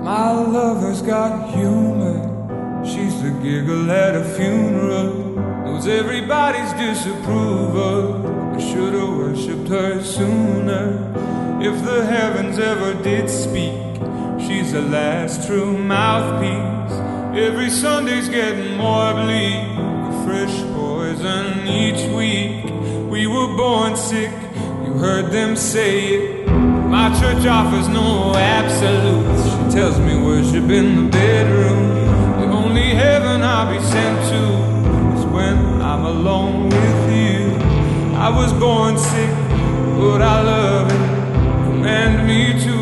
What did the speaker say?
My lover's got humor. She's the giggle at a funeral. Knows everybody's disapproval. I should've worshipped her sooner. If the heavens ever did speak, she's the last true mouthpiece. Every Sunday's getting more bleak, a fresh poison each week. We were born sick, you heard them say it. My church offers no absolutes. She tells me worship in the bedroom. The only heaven I'll be sent to is when I'm alone with you. I was born sick, but I love it. Command me to